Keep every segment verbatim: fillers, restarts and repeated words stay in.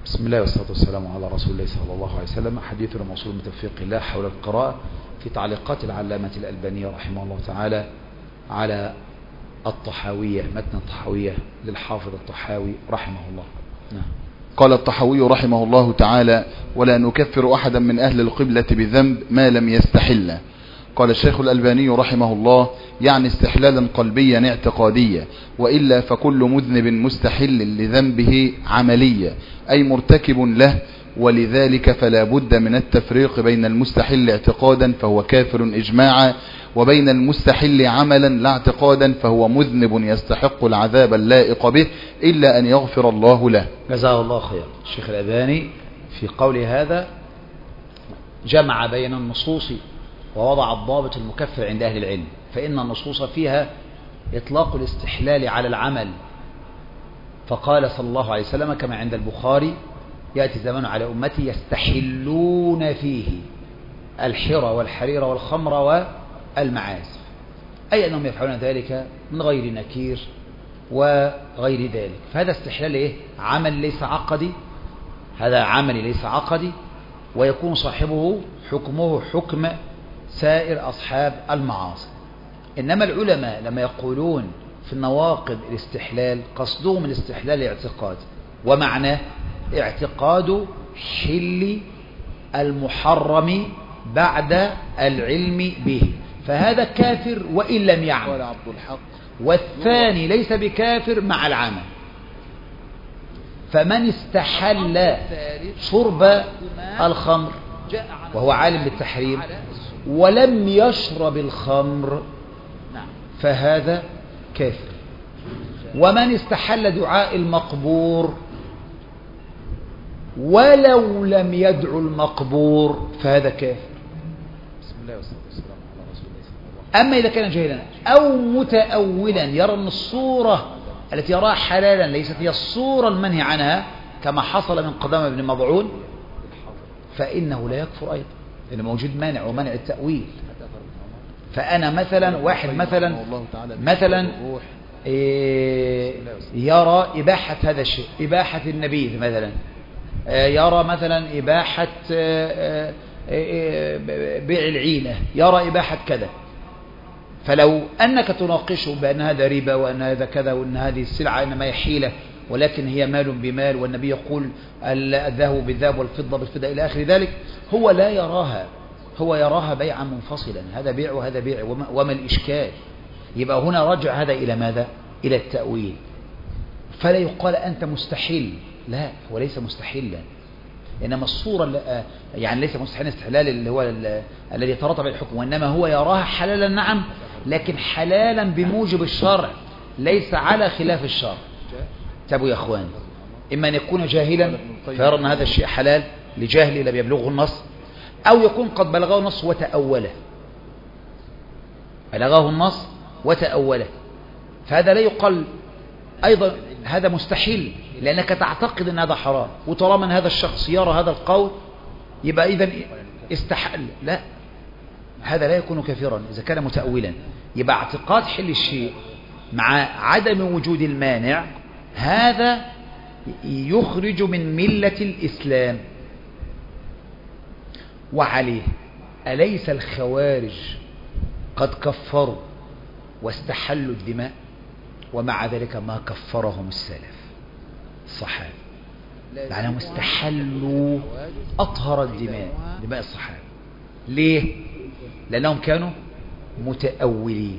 بسم الله والصلاة والسلام على رسول الله صلى الله عليه وسلم. حديثنا موصول من توفيق الله حول القراءة في تعليقات العلامة الألبانية رحمه الله تعالى على الطحاوية، متن الطحاوية للحافظ الطحاوي رحمه الله. نعم. قال الطحاوي رحمه الله تعالى: ولا نكفر أحدا من أهل القبلة بذنب ما لم يستحل. قال الشيخ الألباني رحمه الله: يعني استحلالا قلبيا اعتقاديا، وإلا فكل مذنب مستحل لذنبه عمليا، أي مرتكب له، ولذلك فلا بد من التفريق بين المستحل اعتقادا فهو كافر إجماعا، وبين المستحل عملا لا اعتقادا فهو مذنب يستحق العذاب اللائق به إلا أن يغفر الله له. جزاه الله خير. الشيخ الألباني في قول هذا جمع بين النصوص ووضع الضابط المكفر عند أهل العلم، فإن النصوص فيها إطلاق الاستحلال على العمل، فقال صلى الله عليه وسلم كما عند البخاري: يأتي زمان على أمتي يستحلون فيه الحرى والحرير والخمر والمعازف، أي أنهم يفعلون ذلك من غير نكير وغير ذلك. فهذا استحلال إيه؟ عمل ليس عقدي، هذا عمل ليس عقدي، ويكون صاحبه حكمه حكم سائر أصحاب المعاصي. إنما العلماء لما يقولون في النواقض الاستحلال قصدهم الاستحلال الاعتقادي، ومعناه اعتقاد حل المحرم بعد العلم به، فهذا كافر وإن لم يعمل. والثاني ليس بكافر مع العمل. فمن استحل شرب الخمر وهو عالم بالتحريم ولم يشرب الخمر فهذا كافر. ومن استحل دعاء المقبور ولو لم يدعو المقبور فهذا كافر. بسم الله والصلاة والسلام على رسول الله صلى الله عليه وسلم. أما إذا كان جاهلا أو متأولا يرى أن الصورة التي يراها حلالا ليست هي الصورة المنهي عنها كما حصل من قدامة بن مضعون، فإنه لا يكفر أيضا، لأنه موجود مانع ومنع التأويل. فأنا مثلا واحد مثلا مثلا يرى إباحة هذا الشيء، إباحة النبيذ مثلا، يرى مثلا إباحة بيع العينة، يرى إباحة كذا، فلو أنك تناقشه بأن هذا ربا وأن هذا كذا وأن هذه السلعة إنما هي حيلة ولكن هي مال بمال، والنبي يقول الذهب بالذهب والفضة بالفضة إلى آخر ذلك، هو لا يراها، هو يراها بيعا منفصلا، هذا بيع وهذا بيع، وما, وما الإشكال؟ يبقى هنا رجع هذا إلى ماذا؟ إلى التأويل. فلا يقال أنت مستحيل، لا، هو ليس مستحيلا، إنما الصورة يعني ليس مستحيل استحلال اللي هو الذي يترتب الحكم، وإنما هو يراها حلالا نعم، لكن حلالا بموجب الشرع ليس على خلاف الشرع. تابوا يا أخوان، إما أن يكون جاهلا فيرى أن هذا الشيء حلال لجاهل لم يبلغه النص، أو يكون قد بلغه النص وتأوله، بلغه النص وتأوله، فهذا لا يقال أيضا هذا مستحيل لأنك تعتقد أن هذا حرام، وطالما أن هذا الشخص يرى هذا القول يبقى إذن استحل. لا، هذا لا يكون كافرا إذا كان متأولا. يبقى اعتقاد حل الشيء مع عدم وجود المانع هذا يخرج من ملة الإسلام. وعليه أليس الخوارج قد كفروا واستحلوا الدماء، ومع ذلك ما كفرهم السلف الصحابة، لأنهم استحلوا أطهر الدماء، دماء الصحابة. ليه؟ لأنهم كانوا متأولين،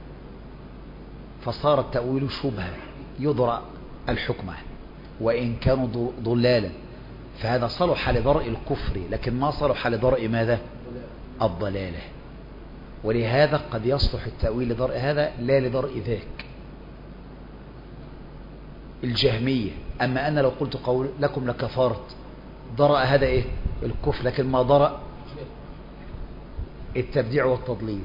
فصار التأويل شبهة يضرأ الحكم وإن كانوا ضلالا، فهذا صلح لضرء الكفر لكن ما صلح لضرء ماذا؟ الضلالة. ولهذا قد يصلح التأويل لضرء هذا لا لضرء ذاك. الجهمية، أما أنا لو قلت قول لكم لكفرت، ضرأ هذا إيه؟ الكفر، لكن ما ضرأ التبديع والتضليل،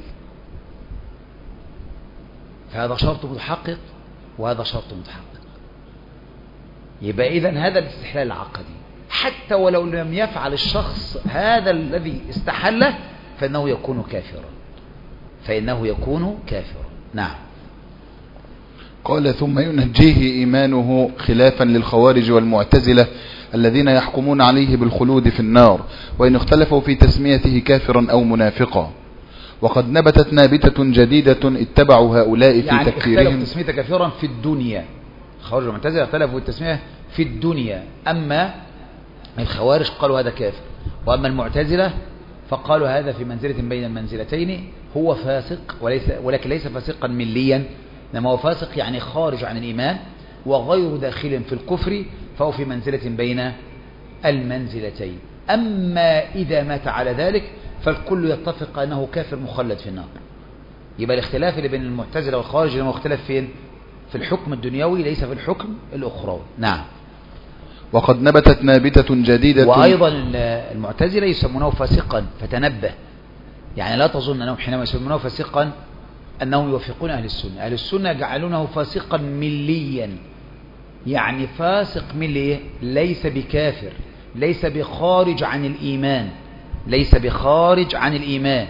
فهذا شرط متحقق وهذا شرط متحقق. يبقى إذن هذا الاستحلال العقدي حتى ولو لم يفعل الشخص هذا الذي استحله فإنه يكون كافرا، فإنه يكون كافرا. نعم. قال ثم ينجيه إيمانه خلافا للخوارج والمعتزلة الذين يحكمون عليه بالخلود في النار وإن اختلفوا في تسميته كافرا أو منافقا. وقد نبتت نابتة جديدة اتبعوا هؤلاء في يعني تكفيرهم. اختلفوا تسميته كافرا في الدنيا، الخوارج والمعتزلة اختلفوا التسمية في الدنيا، أما الخوارج قالوا هذا كافر، وأما المعتزلة فقالوا هذا في منزلة بين المنزلتين، هو فاسق وليس ولكن ليس فاسقا مليا، إنما هو فاسق يعني خارج عن الإيمان وغير داخل في الكفر، فهو في منزلة بين المنزلتين. أما إذا مات على ذلك فالكل يتفق أنه كافر مخلد في النار. يبقى الاختلاف اللي بين المعتزلة والخوارج هو اختلاف فين؟ في الحكم الدنيوي ليس في الحكم الأخروي. نعم. وقد نبتت نابتة جديدة. وأيضا المعتزلة يسمونه فاسقا، فتنبه، يعني لا تظن أنهم حينما يسمونه فاسقا أنهم يوافقون أهل السنة. أهل السنة جعلونه فاسقا مليا، يعني فاسق ملي ليس بكافر، ليس بخارج عن الإيمان، ليس بخارج عن الإيمان.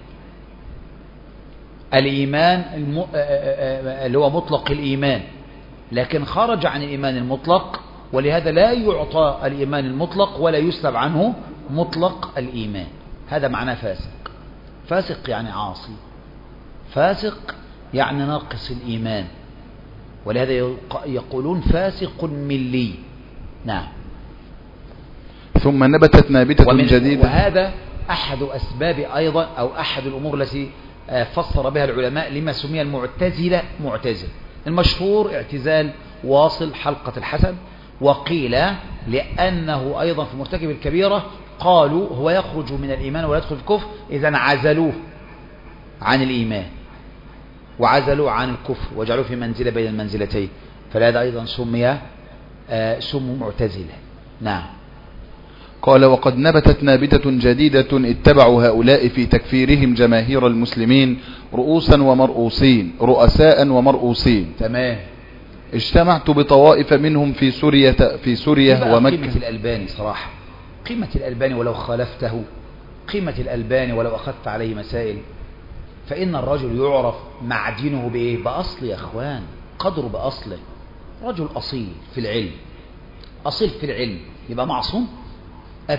الإيمان الم... اللي هو مطلق الإيمان، لكن خرج عن الإيمان المطلق، ولهذا لا يعطى الإيمان المطلق ولا يسلب عنه مطلق الإيمان. هذا معناه فاسق. فاسق يعني عاصي، فاسق يعني ناقص الإيمان، ولهذا يقولون فاسق ملي. نعم. ثم نبتت نابتة جديدة. وهذا أحد أسباب أيضا أو أحد الأمور التي فسر بها العلماء لما سمي المعتزلة معتزل. المشهور اعتزال واصل حلقة الحسن، وقيل لأنه أيضا في مرتكب الكبيرة قالوا هو يخرج من الإيمان ولا يدخل في الكفر، إذن عزلوه عن الإيمان وعزلوه عن الكفر وجعلوه في منزلة بين المنزلتين، فلهذا أيضا سمي سموا معتزلة. نعم. قال وقد نبتت نابتة جديدة اتبعوا هؤلاء في تكفيرهم جماهير المسلمين رؤوسا ومرؤوسين رؤساء ومرؤوسين. تمام. اجتمعت بطوائف منهم في سوريا في سوريا ومكة. قيمة الألباني صراحة، قيمة الألباني ولو خالفته، قيمة الألباني ولو أخذت عليه مسائل، فإن الرجل يعرف معدنه بإيه؟ بأصل يا أخوان، قدره بأصله. رجل أصيل في العلم، أصيل في العلم، يبقى معصوم أبدا.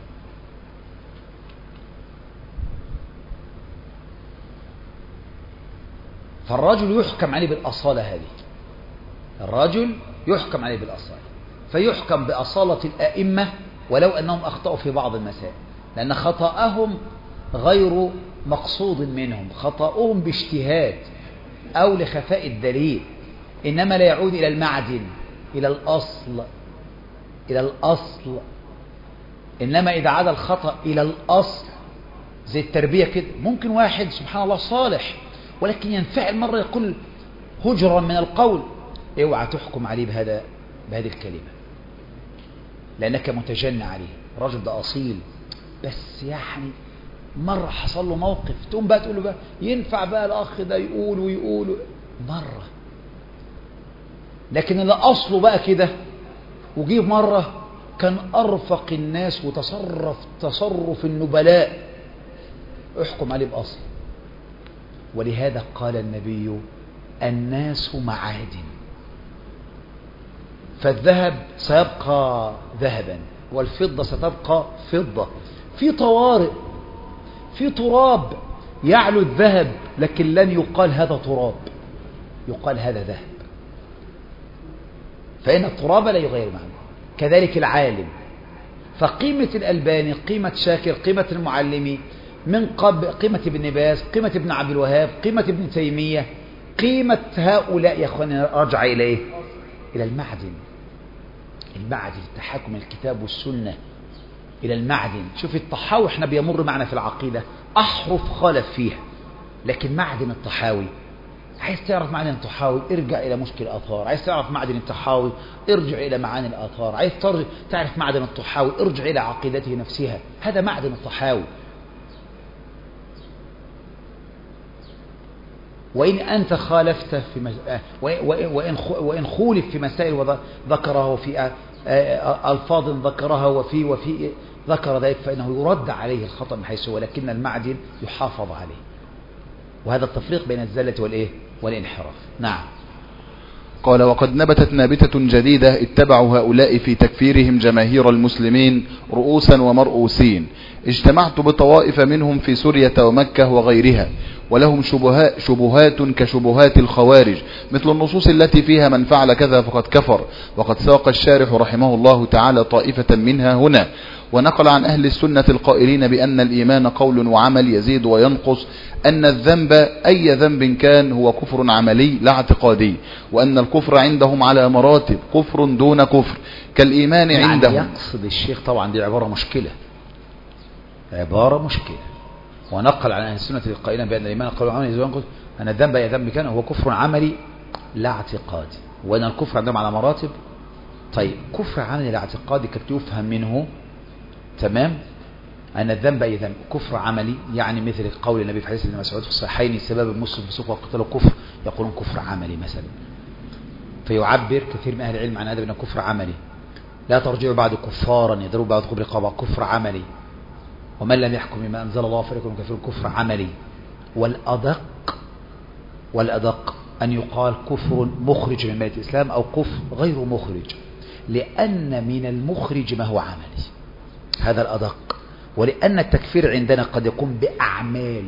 فالرجل يحكم عليه بالأصالة هذه، الرجل يحكم عليه بالأصالة، فيحكم بأصالة الأئمة ولو أنهم أخطأوا في بعض المسائل، لأن خطأهم غير مقصود منهم، خطأهم باجتهاد أو لخفاء الدليل، إنما لا يعود إلى المعدن، إلى الأصل، إلى الأصل. إنما إذا عاد الخطأ إلى الأصل زي التربية كده، ممكن واحد سبحان الله صالح ولكن ينفعل مرة يقول هجرا من القول، اوعى تحكم عليه بهذا بهذه الكلمة لأنك متجنى عليه. الرجل ده أصيل، بس يعني مرة حصل له موقف تقوم بقى تقول له بقى ينفع بقى الأخ ده يقول ويقول مرة، لكن اللي أصله بقى كده وجيب مرة كان أرفق الناس وتصرف تصرف النبلاء، احكم عليه بأصل. ولهذا قال النبي الناس معادن، فالذهب سيبقى ذهبا والفضة ستبقى فضة، في طوارئ، في تراب يعلو الذهب لكن لن يقال هذا تراب، يقال هذا ذهب، فإن التراب لا يغير معنى. كذلك العالم، فقيمة الألباني، قيمة شاكر، قيمة المعلمي من قبل، قيمة ابن باز، قيمة ابن عبد الوهاب، قيمة ابن تيمية، قيمة هؤلاء يا أخواني رجع إلى إيه؟ إلى المعدن، المعدن تحاكم الكتاب والسنة إلى المعدن. شوف الطحاوي احنا بيمر معنا في العقيدة أحرف خالف فيها، لكن معدن الطحاوي، عايز تعرف معدن الطحاوي ارجع إلى مشكل الآثار، عايز تعرف معدن الطحاوي ارجع إلى معاني الآثار، عايز تعرف معدن الطحاوي ارجع إلى عقيدته نفسها، هذا معدن الطحاوي. وإن أنت خالفت في مز... وإن وإن خولف في مسائل وذكره في ألفاظ ذكرها وفي وفي ذكر ذلك فإنه يرد عليه الخطأ من حيث، ولكن المعدن يحافظ عليه. وهذا التفريق بين الزلة والإيه والانحراف. نعم. قال وقد نبتت نابتة جديدة اتبعوا هؤلاء في تكفيرهم جماهير المسلمين رؤوسا ومرؤوسين. اجتمعت بطوائف منهم في سوريا ومكة وغيرها، ولهم شبهات, شبهات كشبهات الخوارج، مثل النصوص التي فيها من فعل كذا فقد كفر. وقد ساق الشارح رحمه الله تعالى طائفة منها هنا، ونقل عن أهل السنة القائلين بأن الإيمان قول وعمل يزيد وينقص، أن الذنب أي ذنب كان هو كفر عملي لا اعتقادي، وأن الكفر عندهم على مراتب، كفر دون كفر كالإيمان يعني عندهم. يقصد الشيخ طبعا دي عبارة مشكلة، عبارة مشكلة. ونقل عن أهل السنة القائلين بأن الإيمان قول وعمل يزيد وينقص، أن الذنب أي ذنب كان هو كفر عملي لا اعتقادي، وأن الكفر عندهم على مراتب. طيب كفر عملي لا اعتقادي كيف يفهم منه؟ تمام، أن الذنب أي ذنب كفر عملي، يعني مثل قول النبي في حديث ابن مسعود في الصحيحين سبب المسلم فسوق وقتله كفر، يقولون كفر عملي مثلا. فيعبر كثير من أهل العلم عن هذا بأنه كفر عملي، لا ترجعوا بعد كفارا يضربوا بعضكم برقابة، كفر عملي. ومن لم يحكم بما أنزل الله فليكن كافر، كفر عملي. والأدق والأدق أن يقال كفر مخرج من ملة الإسلام أو كفر غير مخرج، لأن من المخرج ما هو عملي، هذا الأدق. ولأن التكفير عندنا قد يكون بأعمال،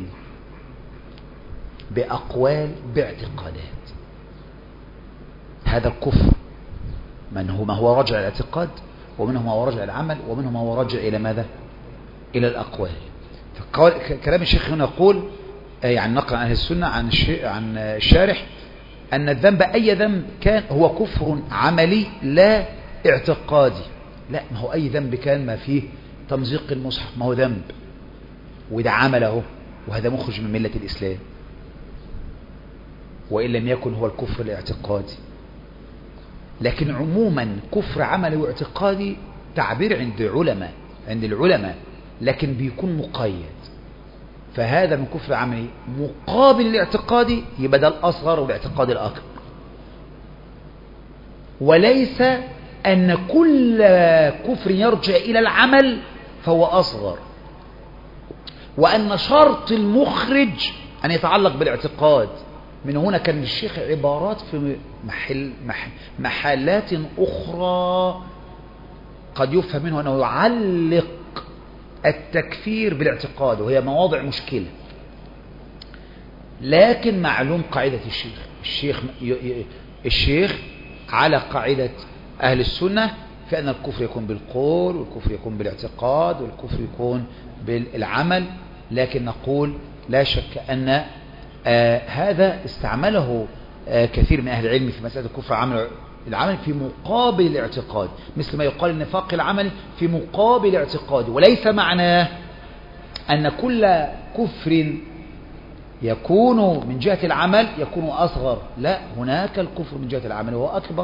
بأقوال، باعتقادات. هذا الكفر من هو ما هو راجع إلى الاعتقاد، ومنه ما هو راجع إلى العمل، ومنه ما هو راجع إلى ماذا؟ إلى الأقوال. كلام الشيخ هنا يقول يعني نقل عن أهل السنة عن عن الشارح أن الذنب أي ذنب كان هو كفر عملي لا اعتقادي. لا، ما هو أي ذنب كان ما فيه تمزيق المصحف ما هو ذنب، وده عمله، وهذا مخرج من ملة الإسلام، وإن لم يكن هو الكفر الاعتقادي. لكن عموما كفر عملي واعتقادي تعبير عند علماء عند العلماء لكن بيكون مقيد. فهذا من كفر عملي مقابل الاعتقادي، يبقى ده الأصغر والاعتقاد الأكبر. وليس أن كل كفر يرجع إلى العمل فهو أصغر، وأن شرط المخرج أن يتعلق بالاعتقاد. من هنا كان الشيخ عبارات في محل محلات أخرى قد يفهم منه أنه يعلق التكفير بالاعتقاد، وهي مواضع مشكلة. لكن معلوم قاعدة الشيخ الشيخ الشيخ على قاعدة أهل السنة في أن الكفر يكون بالقول، والكفر يكون بالاعتقاد، والكفر يكون بالعمل. لكن نقول لا شك أن آه هذا استعمله آه كثير من أهل العلم في مسألة الكفر عمل العمل في مقابل الاعتقاد، مثل ما يقال النفاق العملي في مقابل الاعتقاد. وليس معناه أن كل كفر يكون من جهة العمل يكون أصغر، لا، هناك الكفر من جهة العمل وهو أكبر،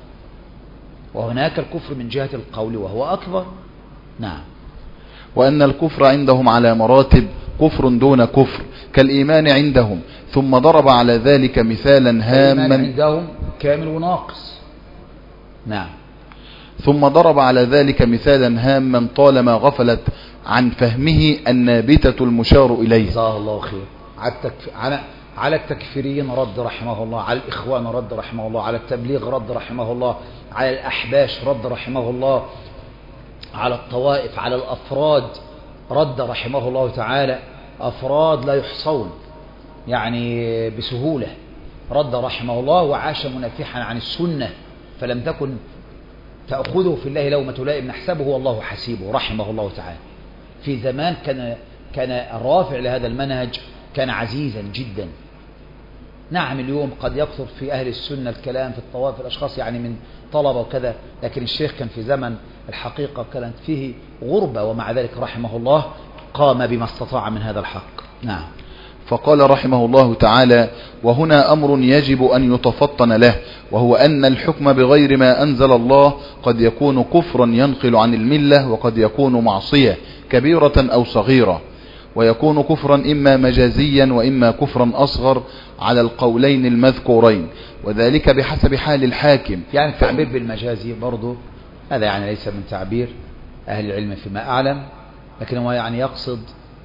وهناك الكفر من جهة القول وهو أكبر. نعم. وأن الكفر عندهم على مراتب، كفر دون كفر كالإيمان عندهم. ثم ضرب على ذلك مثالا هاما. الإيمان عندهم كامل وناقص. نعم. ثم ضرب على ذلك مثالا هاما طالما غفلت عن فهمه النابتة المشار إليه. جزاه الله خير. على على التكفيريين رد رحمه الله، على الإخوان رد رحمه الله، على التبليغ رد رحمه الله، على الأحباش رد رحمه الله، على الطوائف، على الأفراد رد رحمه الله تعالى. أفراد لا يحصون يعني بسهولة، رد رحمه الله وعاش منافحا عن السنة، فلم تكن تأخذه في الله لومة لائم نحسبه والله حسيبه رحمه الله تعالى. في زمان كان كان الرافع لهذا المنهج كان عزيزا جدا. نعم اليوم قد يكثر في أهل السنة الكلام في الطوائف الأشخاص يعني من طلبة وكذا، لكن الشيخ كان في زمن الحقيقة كانت فيه غربة، ومع ذلك رحمه الله قام بما استطاع من هذا الحق. نعم. فقال رحمه الله تعالى: وهنا أمر يجب أن يتفطن له، وهو أن الحكم بغير ما أنزل الله قد يكون كفرا ينقل عن الملة، وقد يكون معصية كبيرة أو صغيرة، ويكون كفرا إما مجازيا وإما كفرا أصغر على القولين المذكورين، وذلك بحسب حال الحاكم. يعني التعبير بالمجازي برضو هذا يعني ليس من تعبير أهل العلم فيما أعلم، لكن هو يعني يقصد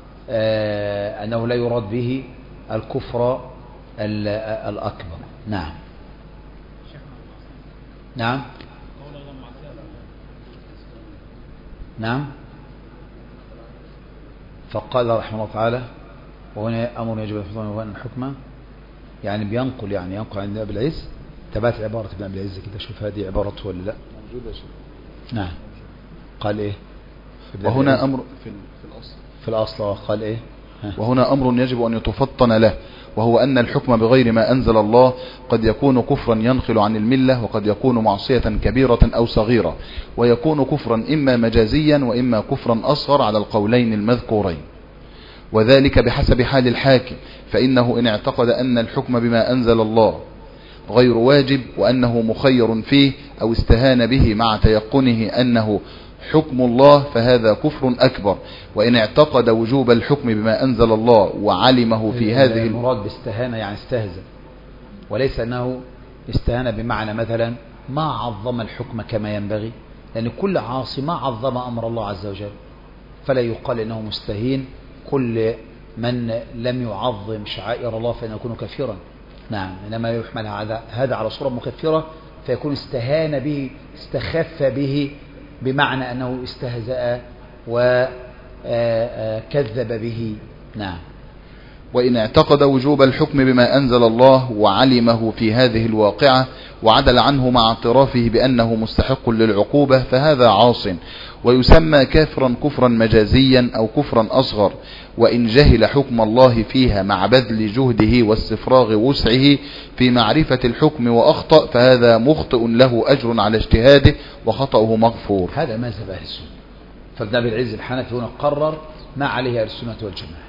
آه أنه لا يراد به الكفر الأكبر. نعم. شيخنا نعم نعم. فقال رحمه الله تعالى وهنا أمر يجب أن الحكمة، يعني بينقل يعني ينقل عن أبي العز. تبعت عبارة ابن أبي العز كده، شوف هذه عبارته ولا لا. نعم. قال إيه؟ وهنا أمر في الأصل في الأصل قال إيه؟ ها. وهنا أمر يجب أن يتفطن له، وهو أن الحكم بغير ما أنزل الله قد يكون كفرا ينخل عن الملة، وقد يكون معصية كبيرة أو صغيرة، ويكون كفرا إما مجازيا وإما كفرا أصغر على القولين المذكورين، وذلك بحسب حال الحاكم، فإنه إن اعتقد أن الحكم بما أنزل الله غير واجب وأنه مخير فيه، أو استهان به مع تيقنه أنه حكم الله، فهذا كفر أكبر. وإن اعتقد وجوب الحكم بما أنزل الله وعلمه في هذه المراد باستهانة يعني استهزأ، وليس أنه استهان بمعنى مثلا ما عظم الحكم كما ينبغي، لأن كل عاصي ما عظم أمر الله عز وجل، فلا يقال إنه مستهين. كل من لم يعظم شعائر الله فإنه يكون كافرا. نعم، إنما يحمل هذا على صورة مكفرة، فيكون استهان به، استخف به، بمعنى أنه استهزأ وكذب به. نعم. وإن اعتقد وجوب الحكم بما أنزل الله وعلمه في هذه الواقعة وعدل عنه مع اعترافه بأنه مستحق للعقوبة، فهذا عاص، ويسمى كافرا كفرا مجازيا أو كفرا أصغر. وإن جهل حكم الله فيها مع بذل جهده واستفراغ وسعه في معرفة الحكم وأخطأ، فهذا مخطئ له أجر على اجتهاده وخطأه مغفور. هذا مذهب أهل السنة. فابن أبي العز الحنفي هنا قرر ما عليه أهل السنة والجماعة،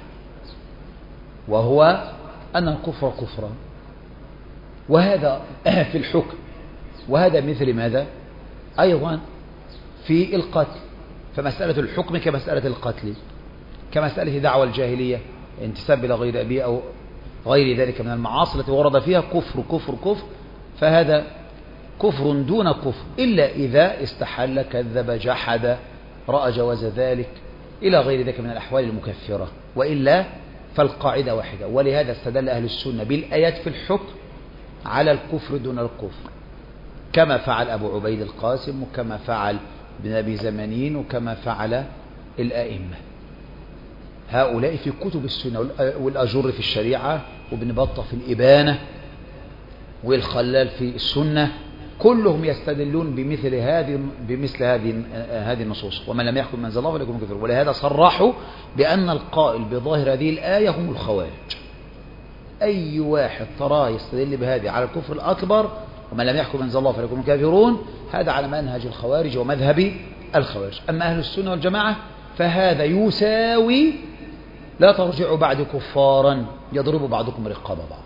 وهو أن الكفر كفرا، وهذا في الحكم، وهذا مثل ماذا أيضا في القتل. فمسألة الحكم كمسألة القتل، كمسألة دعوى الجاهلية، انتساب إلى غير أبيه أو غير ذلك من المعاصي التي ورد فيها كفر كفر كفر، فهذا كفر دون كفر، إلا إذا استحل كذب جحد رأى جواز ذلك إلى غير ذلك من الأحوال المكفرة، وإلا فالقاعدة واحدة. ولهذا استدل أهل السنة بالآيات في الحكم على الكفر دون الكفر، كما فعل أبو عبيد القاسم، وكما فعل ابن أبي زمانين، وكما فعل الأئمة هؤلاء في كتب السنة، والأجر في الشريعة، وابن بطة في الإبانة، والخلال في السنة، كلهم يستدلون بمثل هذه بمثل هذه هذه النصوص. ومن لم يحكم من أنزل الله فليكن كافرا. ولهذا صرحوا بأن القائل بظاهر هذه الآية هم الخوارج. أي واحد تراه يستدل بهذه على الكفر الأكبر، ومن لم يحكم من أنزل الله فليكن كافرون، هذا على منهج الخوارج ومذهب الخوارج. أما أهل السنة والجماعة فهذا يساوي لا ترجعوا بعد كفارا يضرب بعضكم رقاب بعض.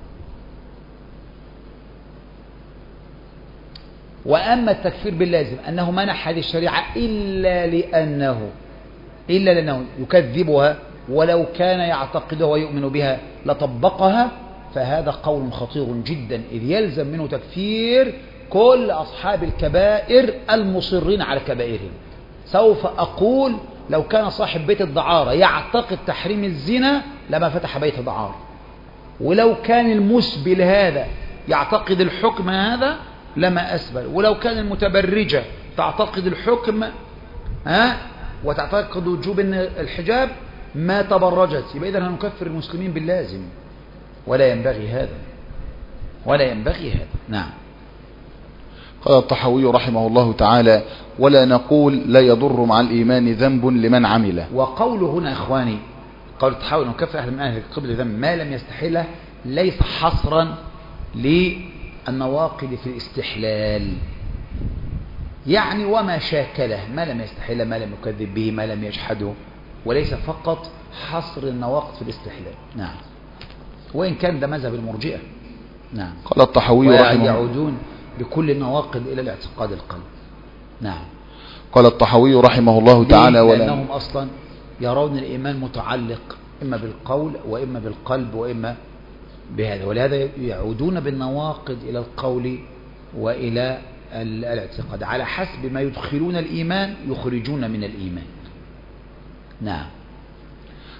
وأما التكفير باللازم أنه منح هذه الشريعة إلا لأنه إلا لأنه يكذبها، ولو كان يعتقدها ويؤمن بها لطبقها، فهذا قول خطير جدا، إذ يلزم منه تكفير كل أصحاب الكبائر المصرين على كبائرهم. سوف أقول لو كان صاحب بيت الدعارة يعتقد تحريم الزنا لما فتح بيت دعارة، ولو كان المسبل هذا يعتقد الحكم هذا لما أسبل، ولو كان المتبرجة تعتقد الحكم ها وتعتقد وجوب الحجاب ما تبرجت، يبقى إذن هنكفر المسلمين باللازم، ولا ينبغي هذا ولا ينبغي هذا. نعم. قال الطحاوي رحمه الله تعالى: ولا نقول لا يضر مع الإيمان ذنب لمن عمله. وقوله هنا إخواني قول الطحاوي نكفر أهل من أهل القبل ذنب ما لم يستحله، ليس حصرا للنواقض في الاستحلال، يعني وما شاكله، ما لم يستحله، ما لم يكذب به، ما لم يجحده، وليس فقط حصر النواقض في الاستحلال. نعم. وإن كان ده مذهب المرجئة. نعم. قال الطحاوي رحمه الله: ويعودون بكل النواقض إلى الاعتقاد القلب. نعم. قال الطحاوي رحمه الله تعالى: ولا لأنهم أصلا يرون الإيمان متعلق إما بالقول وإما بالقلب وإما بهذا، ولهذا يعودون بالنواقض إلى القول وإلى الاعتقاد على حسب ما يدخلون الإيمان يخرجون من الإيمان. نعم.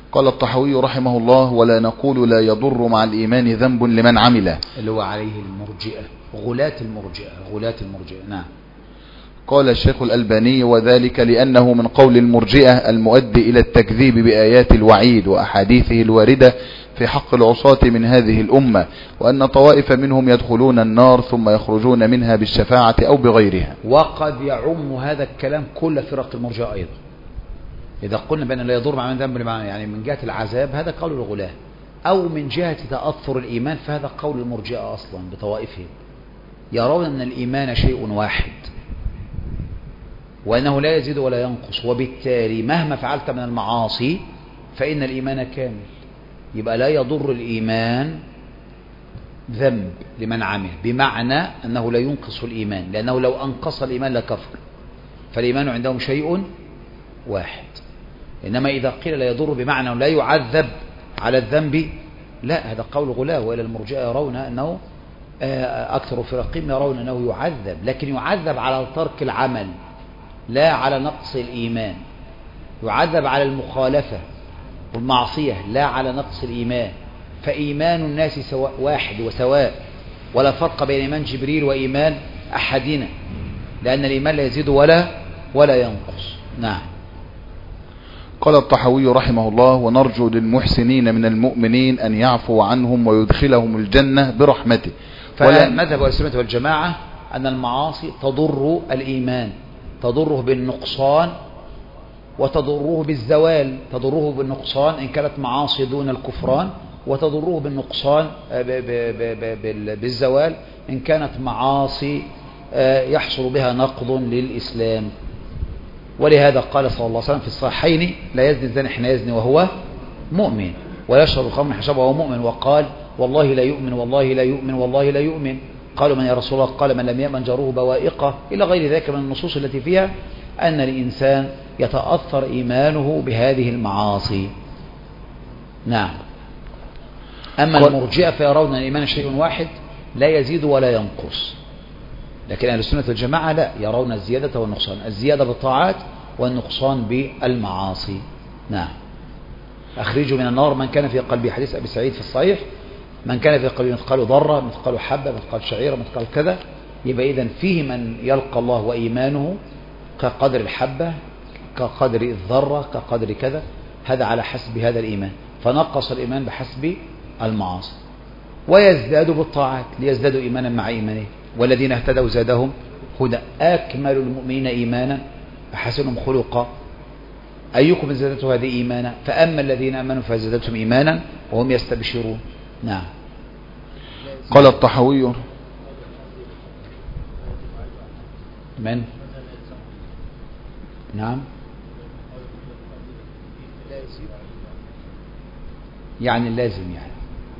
قال الطحاوي رحمه الله: ولا نقول لا يضر مع الإيمان ذنب لمن عمله، اللي هو عليه المرجئة، غلاة المرجئة، غلاة المرجئة. نعم. قال الشيخ الألباني: وذلك لأنه من قول المرجئة المؤدي إلى التكذيب بآيات الوعيد وأحاديثه الواردة في حق العصاة من هذه الأمة، وأن طوائف منهم يدخلون النار ثم يخرجون منها بالشفاعة أو بغيرها. وقد يعم هذا الكلام كل فرق المرجئة أيضا. إذا قلنا بأن لا يضر مع من ذنب يعني من جهة العذاب هذا قول الغلاة، أو من جهة تأثر الإيمان فهذا قول المرجئة أصلا بطوائفهم، يرون أن الإيمان شيء واحد وأنه لا يزيد ولا ينقص، وبالتالي مهما فعلت من المعاصي فإن الإيمان كامل، يبقى لا يضر الإيمان ذنب لمن عمل، بمعنى أنه لا ينقص الإيمان، لأنه لو أنقص الإيمان لكفر، فالإيمان عندهم شيء واحد. إنما إذا قيل لا يضر بمعنى لا يعذب على الذنب، لا، هذا قول غلاة. وإلى المرجئة يرون أنه أكثر فرقهم يرون أنه يعذب، لكن يعذب على ترك العمل لا على نقص الإيمان، يعذب على المخالفة والمعصية لا على نقص الإيمان، فإيمان الناس سواء واحد وسواء، ولا فرق بين إيمان جبريل وإيمان أحدنا، لأن الإيمان لا يزيد ولا ولا ينقص. نعم. قال الطحاوي رحمه الله: ونرجو للمحسنين من المؤمنين أن يعفو عنهم ويدخلهم الجنة برحمته. فمذهب أهل السنة والجماعة أن المعاصي تضر الإيمان، تضره بالنقصان وتضره بالزوال، تضره بالنقصان إن كانت معاصي دون الكفران، وتضره بالنقصان بالزوال إن كانت معاصي يحصل بها نقض للإسلام. ولهذا قال صلى الله عليه وسلم في الصحيحين: لا يزني الزاني حين يزني وهو مؤمن، ولا يشرب الخمر حين يشربه وهو مؤمن، وقال: والله لا يؤمن والله لا يؤمن والله لا يؤمن. قالوا: من يا رسول الله؟ قال: من لم يأمن جاره بوائقه، إلى غير ذلك من النصوص التي فيها أن الإنسان يتأثر إيمانه بهذه المعاصي. نعم. أما المرجئة فيرون أن الإيمان شيء واحد لا يزيد ولا ينقص، لكن أهل السنة والجماعة لا، يرون الزيادة والنقصان، الزيادة بالطاعات والنقصان بالمعاصي. نعم. أخرجوا من النار من كان في قلبه، حديث أبي سعيد في الصحيح: من كان في قلبه مثقال ذرة، مثقال حبة، مثقال شعيرة، مثقال كذا. يبقى إذن فيه من يلقى الله وإيمانه كقدر الحبة، كقدر الذرة، كقدر كذا، هذا على حسب هذا الإيمان، فنقص الإيمان بحسب المعاصي، ويزداد بالطاعات ليزدادوا إيمانا مع إيمانه. والذين اهتدوا زادهم هدى. أكمل المؤمنين إيمانا أحسنهم خلقا. أيكم زادته هذه إيمانا؟ فأما الذين آمنوا فزادتهم إيمانا وهم يستبشرون. نعم. قال الطحاوي: من؟ نعم. يعني اللازم يعني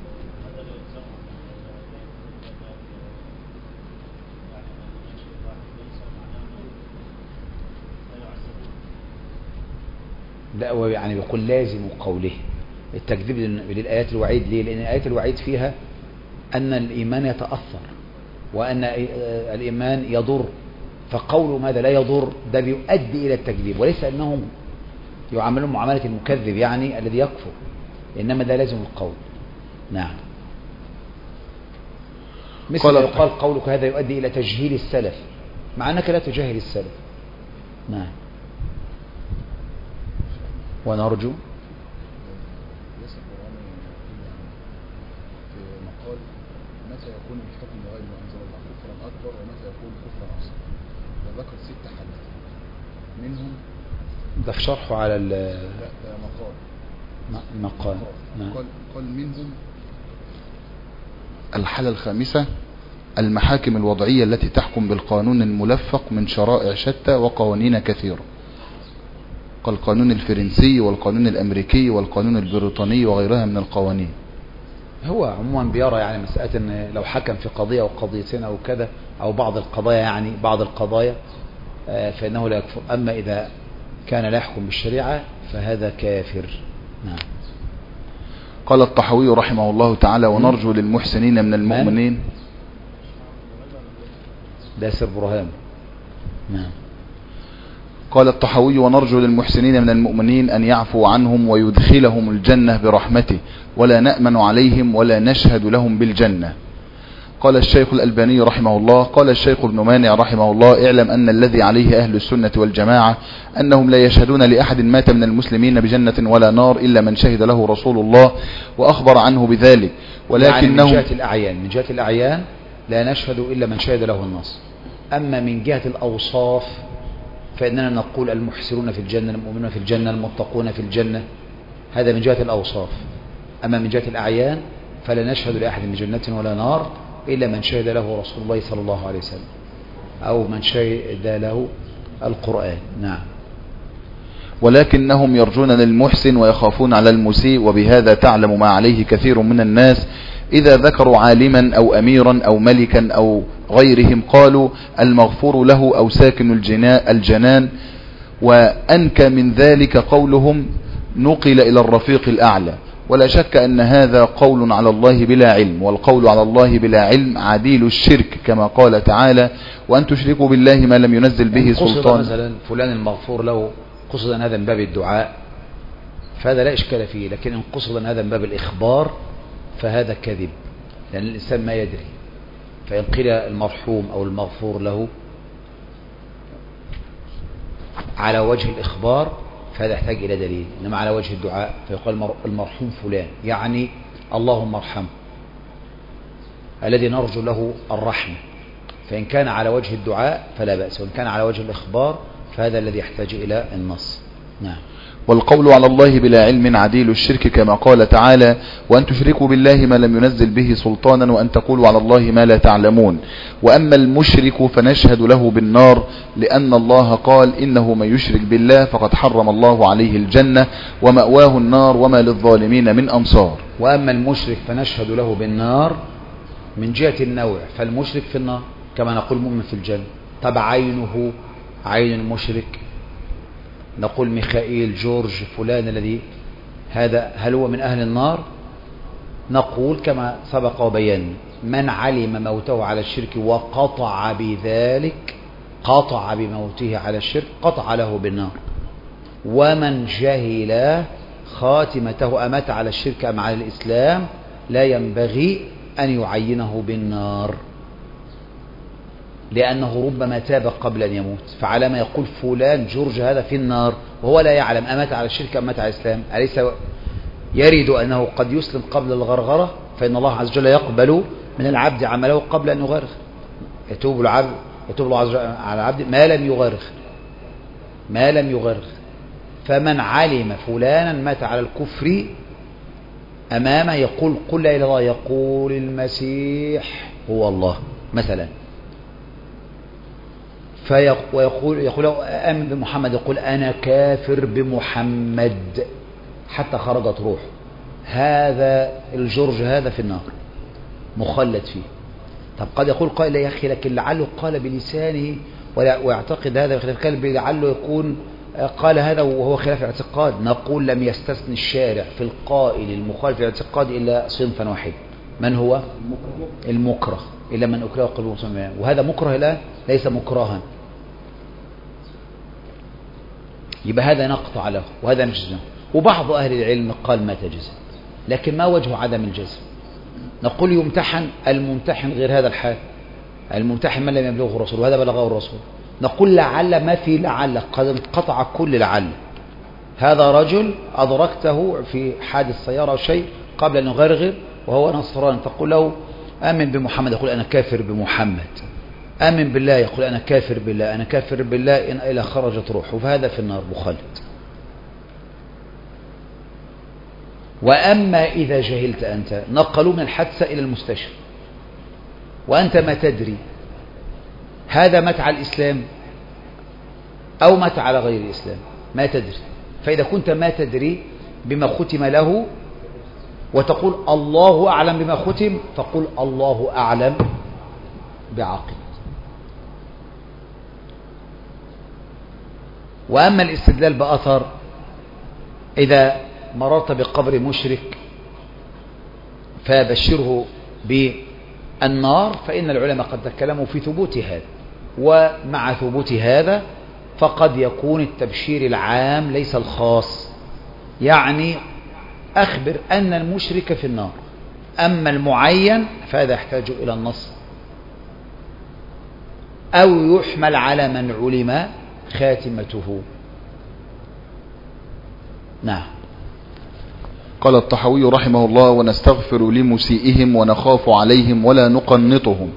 لا، هو يعني بيقول لازم قوله التكذيب للآيات الوعيد. ليه؟ لأن آيات الوعيد فيها أن الإيمان يتأثر وأن الإيمان يضر، فقوله ماذا لا يضر ده بيؤدي إلى التكذيب، وليس أنهم يعاملون معاملة المكذب يعني الذي يكفر، إنما ده لازم القول. نعم. مثل ما يقال قولك هذا يؤدي إلى تجهيل السلف، مع أنك لا تجهل السلف. نعم. ونرجو في مقال: متى يكون الحكم غير ما أنزل الله كفرا أكبر ومتى يكون كفرا أصغر؟ وذكر ست حالات منهم. ده في شرحه على ال لا ده مقال مقال نعم. قال قال منهم الحالة الخامسة: المحاكم الوضعية التي تحكم بالقانون الملفق من شرائع شتى وقوانين كثيرة، كالقانون الفرنسي والقانون الأمريكي والقانون البريطاني وغيرها من القوانين. هو عموما بيرى يعني مسألة أن لو حكم في قضية أو قضيتين أو كذا أو بعض القضايا يعني بعض القضايا فإنه لا يكفر، أما إذا كان لا يحكم بالشريعة فهذا كافر. نعم. قال الطحاوي رحمه الله تعالى: ونرجو للمحسنين من المؤمنين. ده سر برهان. نعم. قال الطحاوي: ونرجو للمحسنين من المؤمنين أن يعفو عنهم ويدخلهم الجنة برحمته، ولا نأمن عليهم ولا نشهد لهم بالجنة. قال الشيخ الألباني رحمه الله: قال الشيخ ابن مانع رحمه الله: اعلم أن الذي عليه أهل السنة والجماعة أنهم لا يشهدون لأحد مات من المسلمين بجنة ولا نار إلا من شهد له رسول الله وأخبر عنه بذلك، ولكنهم يعني من جهة الأعيان من جهة الأعيان لا نشهد إلا من شهد له النص. أما من جهة الأوصاف فإننا نقول المحسنون في الجنة، المؤمنون في الجنة، المتقون في الجنة، هذا من جهة الأوصاف. أما من جهة الأعيان فلا نشهد لأحد من جنة ولا نار إلا من شهد له رسول الله صلى الله عليه وسلم أو من شهد له القرآن. نعم. ولكنهم يرجون للمحسن ويخافون على المسيء، وبهذا تعلم ما عليه كثير من الناس إذا ذكروا عالما أو أميرا أو ملكا أو غيرهم قالوا المغفور له أو ساكن الجنان. وأنكى من ذلك قولهم نقل إلى الرفيق الأعلى. ولا شك أن هذا قول على الله بلا علم، والقول على الله بلا علم عديل الشرك، كما قال تعالى: وأن تشركوا بالله ما لم ينزل به سلطان. مثلا فلان المغفور له قصد أن هذا من باب الدعاء فهذا لا إشكال فيه، لكن إن قصد أن هذا من باب الإخبار فهذا كذب، لأن الإنسان ما يدري. فإن قيل المرحوم أو المغفور له على وجه الإخبار فهذا يحتاج إلى دليل، إنما على وجه الدعاء فيقال المرحوم فلان، يعني اللهم ارحمه الذي نرجو له الرحمة. فإن كان على وجه الدعاء فلا بأس، وإن كان على وجه الإخبار فهذا الذي يحتاج إلى النص. نعم. والقول على الله بلا علم عديل الشرك، كما قال تعالى: وأن تشركوا بالله ما لم ينزل به سلطانا وأن تقولوا على الله ما لا تعلمون. وأما المشرك فنشهد له بالنار، لأن الله قال: إنه من يشرك بالله فقد حرم الله عليه الجنة ومأواه النار وما للظالمين من أنصار. وأما المشرك فنشهد له بالنار من جهة النوع، فالمشرك في النار كما نقول مؤمن في الجنة. طب عينه عين المشرك، نقول ميخائيل جورج فلان الذي هذا هل هو من أهل النار؟ نقول كما سبق وبيان: من علم موته على الشرك وقطع بذلك قطع بموته على الشرك قطع له بالنار. ومن جهل خاتمته أمات على الشرك أم على الإسلام لا ينبغي أن يعينه بالنار، لأنه ربما تاب قبل أن يموت. فعلى ما يقول فلان جورج هذا في النار وهو لا يعلم أمات على الشرك أم أمات على الإسلام، أليس يريد أنه قد يسلم قبل الغرغرة؟ فإن الله عز وجل يقبل من العبد عمله قبل أن يغرغر. يتوب العبد يتوب الله عز وجل على العبد ما لم يغرغر ما لم يغرغر. فمن علم فلانا مات على الكفر أمامه يقول قل لا إله إلا الله، يقول المسيح هو الله مثلا، فيقول يقول آمن بمحمد، يقول أنا كافر بمحمد حتى خرجت روحه. هذا الجرج هذا في النار مخلد فيه. طب قد يقول قائل يا أخي لكن لعله قال بلسانه ويعتقد هذا بخلاف قلبه، لعله يكون قال هذا وهو خلاف الاعتقاد. نقول لم يستثني الشارع في القائل المخالف الاعتقاد إلا صنفا واحد، من هو؟ المكره، إلا من أكره قلبه مطمئنا، وهذا مكره الآن ليس مكرها، يبقى هذا نقطع له وهذا نجزم. وبعض أهل العلم قال ما تجزم، لكن ما وجه عدم الجزم؟ نقول يمتحن الممتحن غير هذا الحال، الممتحن من لم يبلغه الرسول وهذا بلغه الرسول. نقول لعل ما في لعل، قد انقطع كل لعل. هذا رجل أدركته في حادث سيارة أو شيء قبل أن يغرغر وهو نصراني، تقول له آمن بمحمد، يقول أنا كافر بمحمد. آمن بالله، يقول أنا كافر بالله، أنا كافر بالله إن إلى خرجت روحه، فهذا في النار مخلد. وأما إذا جهلت أنت، نقلوا من الحادثة إلى المستشفى وأنت ما تدري هذا مات على الإسلام أو مات على غير الإسلام، ما تدري. فإذا كنت ما تدري بما ختم له وتقول الله أعلم بما ختم، فقل الله أعلم بعاقبته. وأما الاستدلال بأثر، إذا مررت بقبر مشرك فبشره بالنار، فإن العلماء قد تكلموا في ثبوت هذا، ومع ثبوت هذا فقد يكون التبشير العام ليس الخاص، يعني أخبر أن المشرك في النار، أما المعين فهذا يحتاج إلى النص، أو يحمل على من علم خاتمته. نعم. قال الطحاوي رحمه الله: ونستغفر لمسيئهم ونخاف عليهم ولا نقنطهم.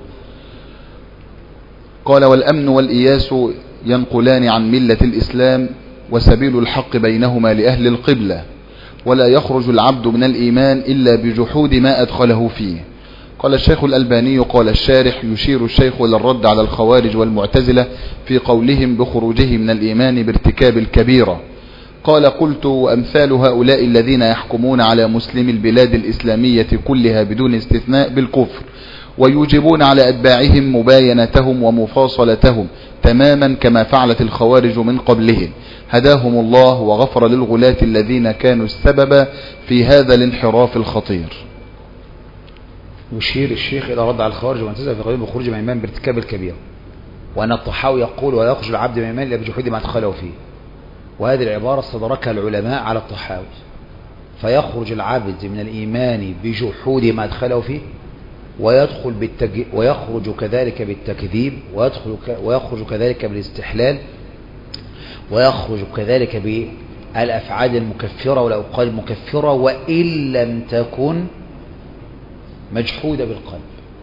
قال: والأمن والإياس ينقلان عن ملة الإسلام، وسبيل الحق بينهما لأهل القبلة، ولا يخرج العبد من الإيمان إلا بجحود ما أدخله فيه. قال الشيخ الألباني قال الشارح: يشير الشيخ إلى الرد على الخوارج والمعتزلة في قولهم بخروجه من الإيمان بارتكاب الكبيرة. قال: قلت: وأمثال هؤلاء الذين يحكمون على مسلم البلاد الإسلامية كلها بدون استثناء بالكفر، ويوجبون على أتباعهم مباينتهم ومفاصلتهم تماما كما فعلت الخوارج من قبلهم، هداهم الله وغفر للغلاة الذين كانوا السبب في هذا الانحراف الخطير. يشير الشيخ إلى رد على الخوارج والمعتزلة في قولهم بخروج من الإيمان بارتكاب الكبيرة، وأن الطحاوي يقول: ولا يخرج العبد من الإيمان إلا بجحود ما أدخله فيه. وهذه العبارة استدركها العلماء على الطحاوي، فيخرج العبد من الإيمان بجحود ما أدخله فيه، ويدخل بالتج... ويخرج كذلك بالتكذيب، ويدخل ك... ويخرج كذلك بالاستحلال، ويخرج كذلك بالأفعال المكفرة والأوقات المكفرة، وإن لم تكن مجحودة بالقلب.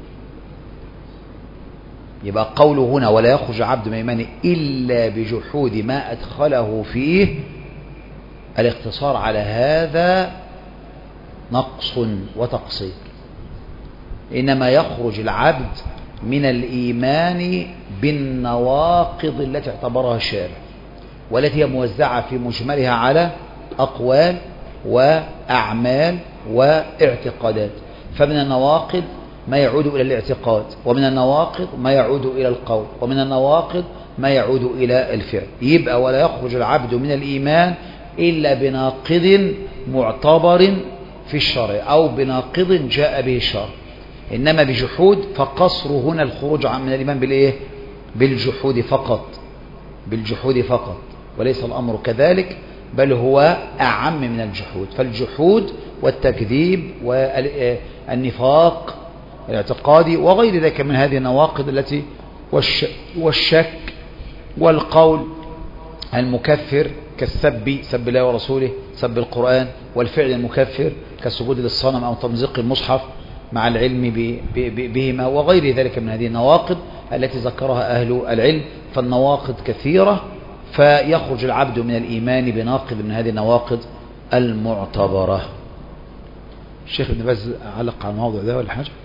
يبقى قوله هنا: ولا يخرج عبد من الإيمان إلا بجحود ما أدخله فيه، الاقتصار على هذا نقص وتقصير. إنما يخرج العبد من الإيمان بالنواقض التي اعتبرها الشارع، والتي هي موزعة في مجملها على أقوال وأعمال واعتقادات. فمن النواقض ما يعود إلى الاعتقاد، ومن النواقض ما يعود إلى القول، ومن النواقض ما يعود إلى الفعل. يبقى ولا يخرج العبد من الإيمان إلا بناقض معتبر في الشرع، أو بناقض جاء به الشرع. إنما بجحود فقصر هنا الخروج من الإيمان بالإيه؟ بالجحود فقط، بالجحود فقط، وليس الأمر كذلك، بل هو أعم من الجحود. فالجحود والتكذيب والنفاق الاعتقادي وغير ذلك من هذه النواقض التي والشك والقول المكفر كالسب، سب الله ورسوله، سب القرآن، والفعل المكفر كالسجود للصنم أو تمزيق المصحف مع العلم بهما، وغير ذلك من هذه النواقض التي ذكرها أهل العلم. فالنواقض كثيرة، فيخرج العبد من الإيمان بناقض من هذه النواقض المعتبرة. الشيخ ابن باز علق على الموضوع ده ولا حاجة؟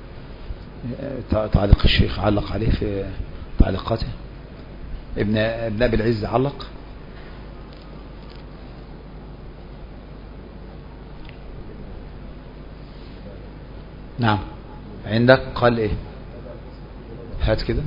تعليق الشيخ علق عليه في تعليقاته. ابن ابن أبي العز علق. نعم. عندك قال ايه؟ هات كده.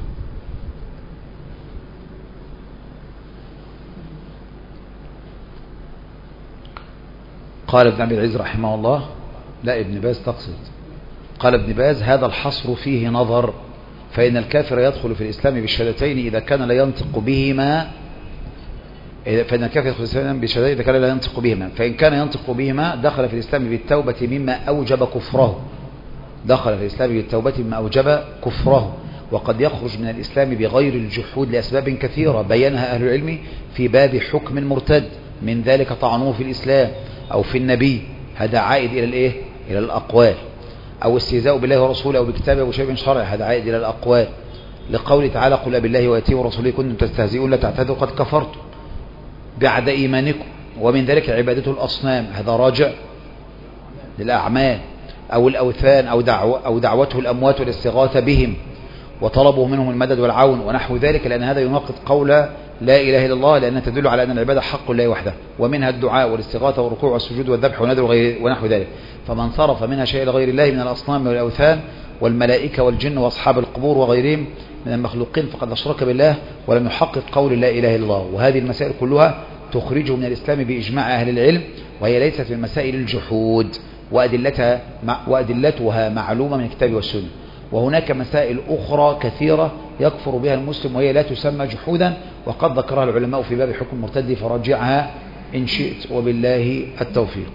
قال ابن أبي العز رحمه الله، لا ابن باز تقصد، قال ابن باز: هذا الحصر فيه نظر، فإن الكافر يدخل في الإسلام بالشهادتين إذا كان لا ينطق بهما، فإن الكافر يدخل في الإسلام بالشهادتين إذا كان لا ينطق بهما، فإن كان ينطق بهما دخل في الإسلام بالتوبة مما أوجب كفره، دخل في الإسلام بالتوبة مما أوجب كفره. وقد يخرج من الإسلام بغير الجحود لأسباب كثيرة بينها أهل العلم في باب حكم المرتد، من ذلك طعنوه في الإسلام أو في النبي، هذا عائد إلى الإيه؟ إلى الأقوال، أو استهزاء بالله ورسوله أو بكتابه أو شيء شرعي، هذا عائد إلى الأقوال، لقوله تعالى: قل أبالله وآياته ورسوله كنتم تستهزئون لا تعتذروا قد كفرتم بعد إيمانكم. ومن ذلك عبادة الأصنام، هذا راجع للأعمال، أو الأوثان، أو دعوة أو دعوته الأموات والاستغاثة بهم وطلبوا منهم المدد والعون ونحو ذلك، لأن هذا يناقض قول لا إله إلا الله، لأنها تدل على أن العبادة حق الله وحده، ومنها الدعاء والاستغاثة والركوع والسجود والذبح ونذر ونحو ذلك. فمن صرف منها شيء لغير الله من الأصنام والأوثان والملائكة والجن وأصحاب القبور وغيرهم من المخلوقين فقد أشرك بالله ولم يحقق قول لا إله إلا الله. وهذه المسائل كلها تخرجه من الإسلام بإجماع أهل العلم، وهي ليست من مسائل الجحود، وأدلتها وأدلتها معلومة من الكتاب والسنة. وهناك مسائل أخرى كثيرة يكفر بها المسلم وهي لا تسمى جحودا، وقد ذكرها العلماء في باب حكم المرتد فراجعها إن شئت، وبالله التوفيق.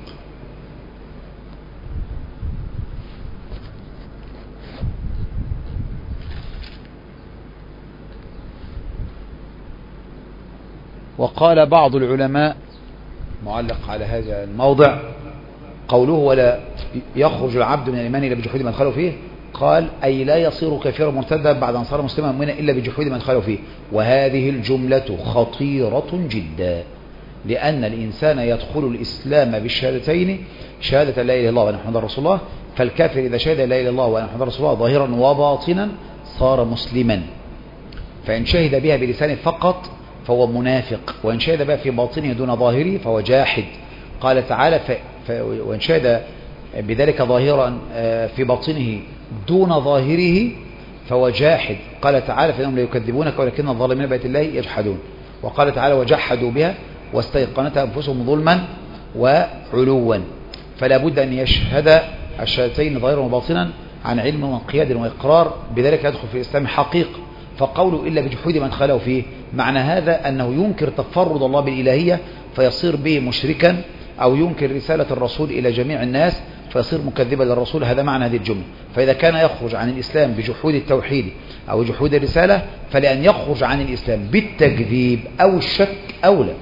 وقال بعض العلماء معلق على هذا الموضع قوله ولا يخرج العبد من الإيمان إلا بجحود ما دخله فيه، قال أي لا يصير كافرا مرتدا بعد أن صار مسلما مؤمنا إلا بجحود ما دخله فيه. وهذه الجملة خطيرة جدا، لأن الإنسان يدخل الإسلام بالشهادتين، شهادة لا إله إلا الله وأن محمدا رسول الله، فالكافر إذا شهد لا إله إلا الله وأن محمدا رسول الله ظاهرا وباطنا صار مسلما، فإن شهد بها بلسانه فقط فهو منافق، وإن شهد بها في باطنه دون ظاهره فهو جاحد. قال تعالى ف... ف... وإن شهد بذلك ظاهرا في باطنه دون ظاهره فهو جاحد. قال تعالى فإنهم لا يكذبونك ولكن الظالمين بآيات الله يجحدون. وقال تعالى وجحدوا بها واستيقنتها أنفسهم ظلما وعلوا. فلا بد أن يشهد الشهادتين ظاهرا وباطنا عن علم وانقياد وإقرار، بذلك يدخل في الإسلام حقيقة. فقوله إلا بجحود من خلوا فيه، معنى هذا أنه ينكر تفرد الله بالإلهية فيصير به مشركا، أو ينكر رسالة الرسول إلى جميع الناس فيصير مكذبا للرسول. هذا معنى هذه الجملة. فإذا كان يخرج عن الإسلام بجحود التوحيد أو جحود الرسالة، فلأن يخرج عن الإسلام بالتكذيب أو الشك أولى.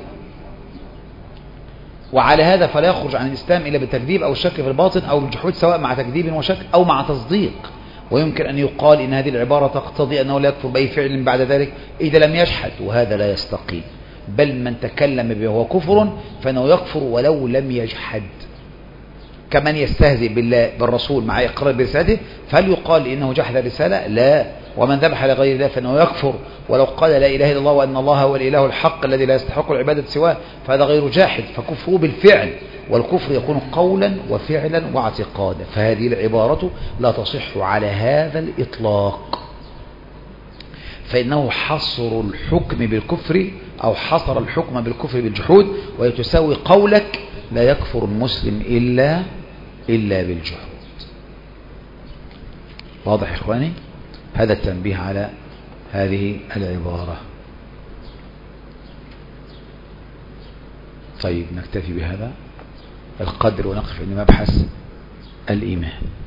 وعلى هذا فلا يخرج عن الإسلام إلا بالتكذيب أو الشك في الباطن أو بالجحود، سواء مع تكذيب وشك أو مع تصديق. ويمكن أن يقال إن هذه العبارة تقتضي أنه لا يكفر بأي فعل بعد ذلك إذا لم يجحد، وهذا لا يستقيم. بل من تكلم به هو كفر فإنه يكفر ولو لم يجحد، كمن يستهزئ بالله بالرسول مع إقرار برسالته، فهل يقال إنه جحد الرسالة؟ لا. ومن ذبح لغير الله فإنه يكفر ولو قال لا إله إلا الله وأن الله هو الإله الحق الذي لا يستحق العبادة سواه، فهذا غير جاحد، فكفره بالفعل، والكفر يكون قولا وفعلا واعتقادا. فهذه العبارة لا تصح على هذا الإطلاق، فإنه حصر الحكم بالكفر أو حصر الحكم بالكفر بالجحود، ويتساوي قولك لا يكفر المسلم إلا إلا بالجحود. واضح إخواني؟ هذا التنبيه على هذه العبارة. طيب نكتفي بهذا القدر ونقف عند مبحث الإيمان.